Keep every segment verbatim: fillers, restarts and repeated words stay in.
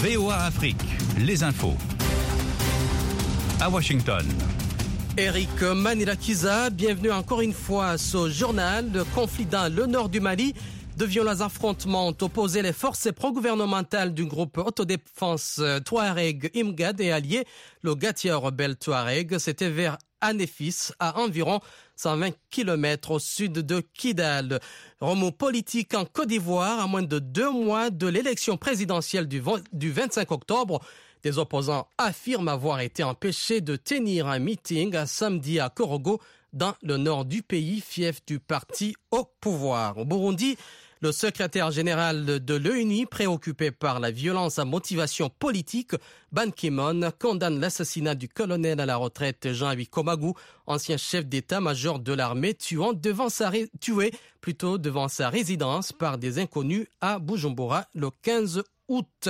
V O A Afrique, les infos. À Washington. Eric Manirakiza, bienvenue encore une fois à ce journal. Le conflit dans le nord du Mali, de violents affrontements ont opposé les forces pro-gouvernementales du groupe autodéfense Touareg Imgad et alliés. Le Gatia rebelle Touareg, c'était vers Anéfis, à environ cent vingt kilomètres au sud de Kidal. Remous politique en Côte d'Ivoire, à moins de deux mois de l'élection présidentielle du vingt-cinq octobre. Des opposants affirment avoir été empêchés de tenir un meeting à samedi à Korogo, dans le nord du pays, fief du parti au pouvoir. Au Burundi, le secrétaire général de l'O N U, préoccupé par la violence à motivation politique, Ban Ki-moon, condamne l'assassinat du colonel à la retraite Jean-Yves Komagu, ancien chef d'état-major de l'armée, tuant devant sa ré... tué plutôt devant sa résidence par des inconnus à Bujumbura le quinze août.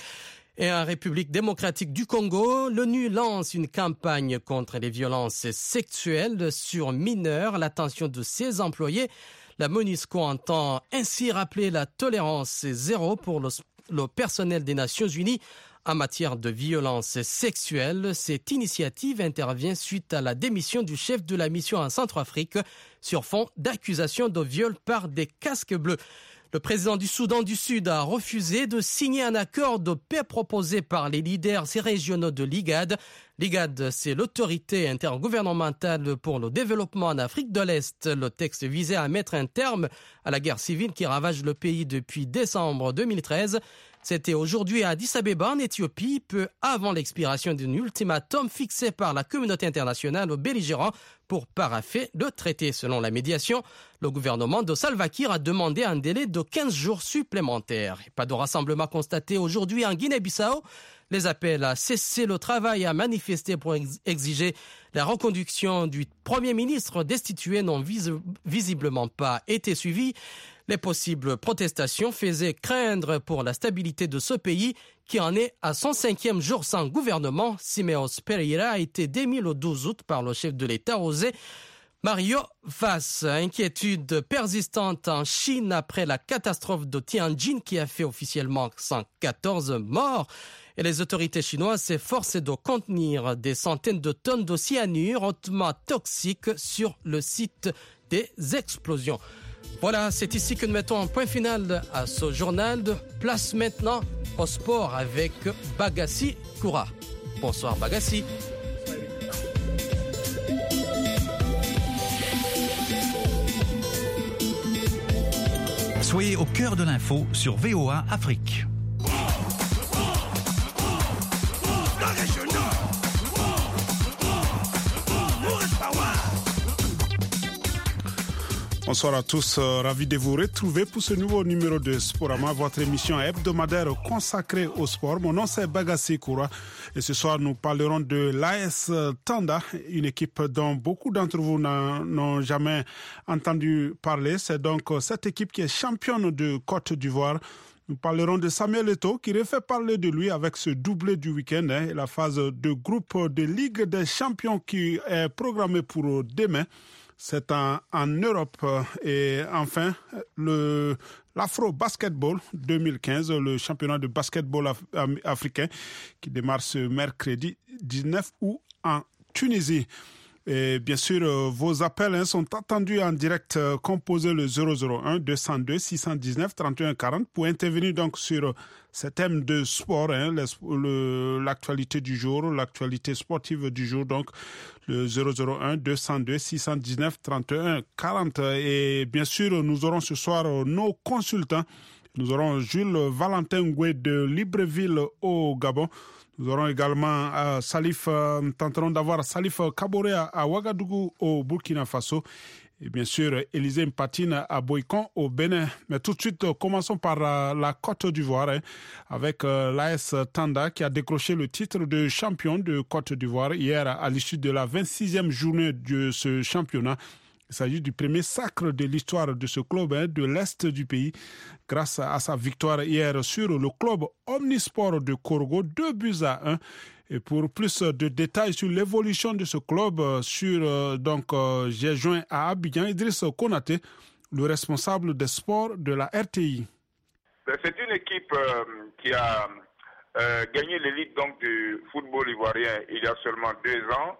Et en République démocratique du Congo, l'ONU lance une campagne contre les violences sexuelles sur mineurs. L'attention de ses employés. La MONUSCO entend ainsi rappeler la tolérance zéro pour le, le personnel des Nations Unies en matière de violences sexuelles. Cette initiative intervient suite à la démission du chef de la mission en Centrafrique sur fond d'accusations de viol par des casques bleus. Le président du Soudan du Sud a refusé de signer un accord de paix proposé par les leaders régionaux de l'I G A D. L'I G A D, c'est l'autorité intergouvernementale pour le développement en Afrique de l'Est. Le texte visait à mettre un terme à la guerre civile qui ravage le pays depuis décembre deux mille treize. C'était aujourd'hui à Addis Abeba, en Éthiopie, peu avant l'expiration d'un ultimatum fixé par la communauté internationale aux belligérants pour paraffer le traité. Selon la médiation, le gouvernement de Salva Kiir a demandé un délai de quinze jours supplémentaires. Pas de rassemblement constaté aujourd'hui en Guinée-Bissau. Les appels à cesser le travail et à manifester pour ex- exiger la reconduction du Premier ministre destitué n'ont vis- visiblement pas été suivis. Les possibles protestations faisaient craindre pour la stabilité de ce pays qui en est à son cinquième jour sans gouvernement. Simeos Pereira a été démis le douze août par le chef de l'État, José Mario Vaz. Inquiétude persistante en Chine après la catastrophe de Tianjin qui a fait officiellement cent quatorze morts. Et les autorités chinoises s'efforcent de contenir des centaines de tonnes de cyanure hautement toxique sur le site des explosions. Voilà, c'est ici que nous mettons un point final à ce journal. Place maintenant au sport avec Bagassi Koura. Bonsoir Bagassi. Soyez au cœur de l'info sur V O A Afrique. Bonsoir à tous, euh, ravi de vous retrouver pour ce nouveau numéro de Sporama, votre émission hebdomadaire consacrée au sport. Mon nom c'est Bagassi Koura et ce soir nous parlerons de l'A S Tanda, une équipe dont beaucoup d'entre vous n'ont jamais entendu parler. C'est donc cette équipe qui est championne de Côte d'Ivoire. Nous parlerons de Samuel Eto'o qui refait parler de lui avec ce doublé du week-end hein, et la phase de groupe de Ligue des champions qui est programmée pour demain. C'est en, en Europe. Et enfin, le, l'Afro Basketball deux mille quinze, le championnat de basketball af, africain qui démarre ce mercredi dix-neuf août en Tunisie. Et bien sûr, vos appels hein, sont attendus en direct. Composez le zéro zéro un deux zéro deux six un neuf trente et un quarante pour intervenir donc sur ce thème de sport, hein, le, le, l'actualité du jour, l'actualité sportive du jour. Donc, le zéro zéro un deux zéro deux six un neuf trente et un quarante. Et bien sûr, nous aurons ce soir nos consultants. Nous aurons Jules Valentin Ngoué de Libreville au Gabon. Nous aurons également euh, Salif, euh, nous tenterons d'avoir Salif Kaboré à, à Ouagadougou au Burkina Faso. Et bien sûr, Élisée Mpatine à Boïcon au Bénin. Mais tout de suite, euh, commençons par euh, la Côte d'Ivoire hein, avec euh, l'A S Tanda qui a décroché le titre de champion de Côte d'Ivoire hier à l'issue de la vingt-sixième journée de ce championnat. Il s'agit du premier sacre de l'histoire de ce club hein, de l'Est du pays grâce à sa victoire hier sur le club Omnisport de Korogo, deux buts à un. Et pour plus de détails sur l'évolution de ce club, sur donc euh, j'ai joint à Abidjan Idriss Konaté, le responsable des sports de la R T I. C'est une équipe euh, qui a euh, gagné l'élite donc du football ivoirien il y a seulement deux ans.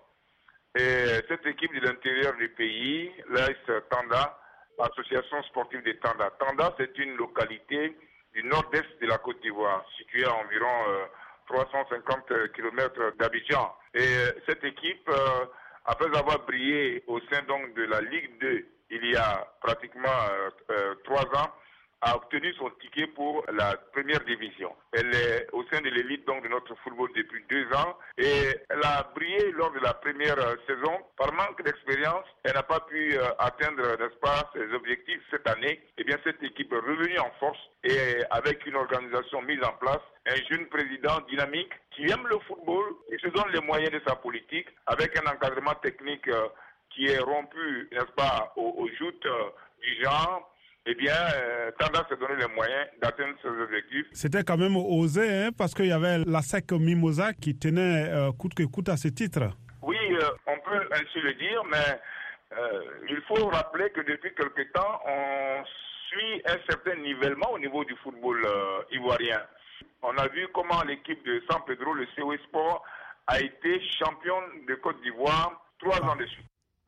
Et cette équipe de l'intérieur du pays, l'A S Tanda, Association sportive de Tanda. Tanda, c'est une localité du nord-est de la Côte d'Ivoire, située à environ euh, trois cent cinquante kilomètres d'Abidjan. Et euh, cette équipe, euh, après avoir brillé au sein donc de la Ligue deux il y a pratiquement euh, euh, trois ans, a obtenu son ticket pour la première division. Elle est au sein de l'élite donc de notre football depuis deux ans et elle a brillé lors de la première euh, saison. Par manque d'expérience, elle n'a pas pu euh, atteindre, n'est-ce pas, ses objectifs cette année. Eh bien, cette équipe est revenue en force et avec une organisation mise en place, un jeune président dynamique qui aime le football et se donne les moyens de sa politique avec un encadrement technique euh, qui est rompu, n'est-ce pas, aux, aux joutes euh, du genre. Eh bien, euh, Tanda s'est donné les moyens d'atteindre ses objectifs. C'était quand même osé, hein, parce qu'il y avait la S E C Mimosa qui tenait euh, coûte que coûte à ce titre. Oui, euh, on peut ainsi le dire, mais euh, il faut rappeler que depuis quelque temps, on suit un certain nivellement au niveau du football euh, ivoirien. On a vu comment l'équipe de San Pedro, le C O E Sport, a été championne de Côte d'Ivoire trois ah. ans de suite.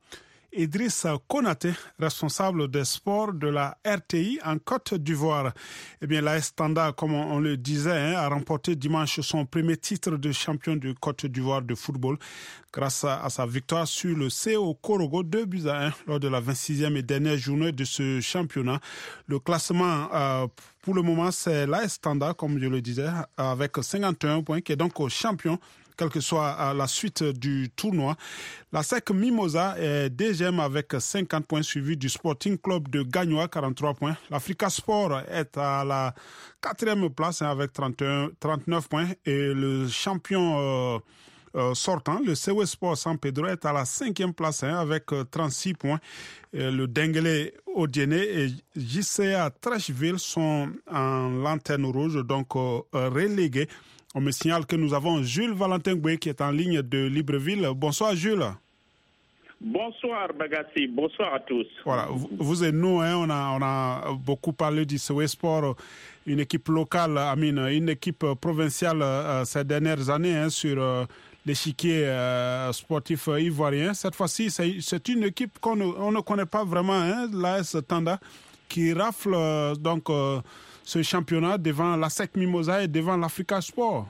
Idriss Konaté, responsable des sports de la R T I en Côte d'Ivoire. Eh bien, l'A S Tanda, comme on, on le disait, hein, a remporté dimanche son premier titre de champion de Côte d'Ivoire de football grâce à, à sa victoire sur le C O Korogo deux buts à un lors de la vingt-sixième et dernière journée de ce championnat. Le classement, euh, pour le moment, c'est l'A S Tanda, comme je le disais, avec cinquante et un points, qui est donc au champion, quelle que soit la suite du tournoi. La S E C Mimosa est deuxième avec cinquante points, suivi du Sporting Club de Gagnoa, quarante-trois points. L'Africa Sport est à la quatrième place avec trente et un, trente-neuf points. Et le champion euh, euh, sortant, le C O E Sport San Pedro, est à la cinquième place hein, avec euh, trente-six points. Et le Denguele Odiene et J C A Trècheville sont en lanterne rouge, donc euh, relégués. On me signale que nous avons Jules Valentin Goué qui est en ligne de Libreville. Bonsoir Jules. Bonsoir Bagassi, bonsoir à tous. Voilà, vous, vous et nous, hein, on, a, on a beaucoup parlé du C O E Sport, une équipe locale, Amine, une équipe provinciale euh, ces dernières années hein, sur euh, l'échiquier euh, sportif ivoirien. Cette fois-ci, c'est, c'est une équipe qu'on ne, on ne connaît pas vraiment, hein, l'A S Tanda, qui rafle euh, donc... Euh, ce championnat devant la S E C Mimosa et devant l'Africa Sport.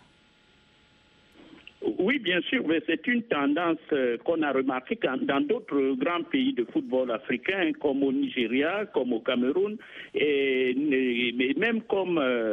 Oui, bien sûr, mais c'est une tendance qu'on a remarquée dans d'autres grands pays de football africains, comme au Nigeria, comme au Cameroun, et, mais même comme euh,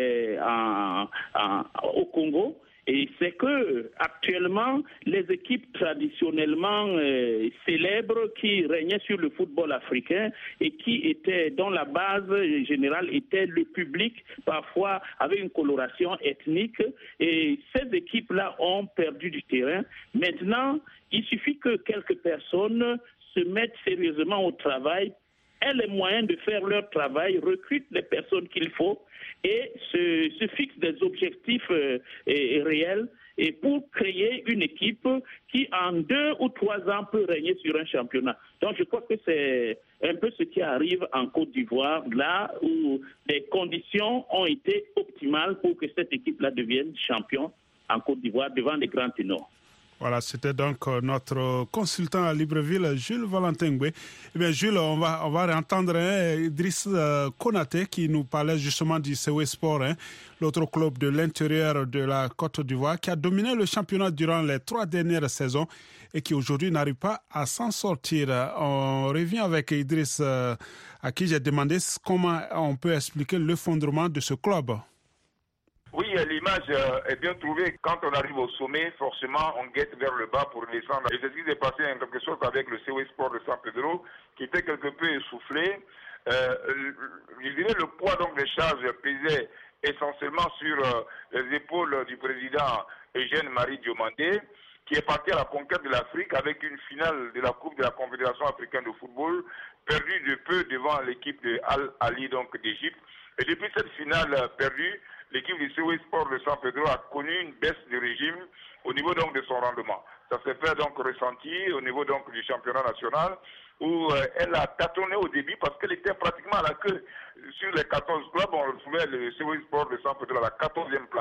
en, en, au Congo. Et c'est que actuellement, les équipes traditionnellement euh, célèbres qui régnaient sur le football africain et qui étaient, dont la base générale était le public, parfois avec une coloration ethnique, et ces équipes-là ont perdu du terrain. Maintenant, il suffit que quelques personnes se mettent sérieusement au travail, aient les moyens de faire leur travail, recrutent les personnes qu'il faut et se, se fixent des objectifs euh, et, et réels et pour créer une équipe qui en deux ou trois ans peut régner sur un championnat. Donc je crois que c'est un peu ce qui arrive en Côte d'Ivoire, là où les conditions ont été optimales pour que cette équipe-là devienne champion en Côte d'Ivoire devant les grands ténors. Voilà, c'était donc notre consultant à Libreville, Jules Valentin Goué. Eh bien, Jules, on va, on va entendre hein, Idriss euh, Konaté qui nous parlait justement du C O E Sport, hein, l'autre club de l'intérieur de la Côte d'Ivoire, qui a dominé le championnat durant les trois dernières saisons et qui aujourd'hui n'arrive pas à s'en sortir. On revient avec Idriss, euh, à qui j'ai demandé comment on peut expliquer l'effondrement de ce club. Oui, l'image est bien trouvée. Quand on arrive au sommet, forcément, on guette vers le bas pour descendre. Et c'est ce qui s'est passé en quelque sorte avec le C O E Sport de San Pedro, qui était quelque peu essoufflé. Euh, je dirais le poids donc des charges pesait essentiellement sur euh, les épaules du président Eugène Marie Diomandé, qui est parti à la conquête de l'Afrique avec une finale de la Coupe de la Confédération africaine de football, perdue de peu devant l'équipe de Al-Ali donc d'Égypte. Et depuis cette finale perdue, l'équipe du C O E Sport de San Pedro a connu une baisse de régime au niveau donc de son rendement. Ça s'est fait donc ressentir au niveau donc du championnat national où euh, elle a tâtonné au début parce qu'elle était pratiquement à la queue. Sur les quatorze clubs, on retrouvait le C O E Sport de San Pedro à la quatorzième place.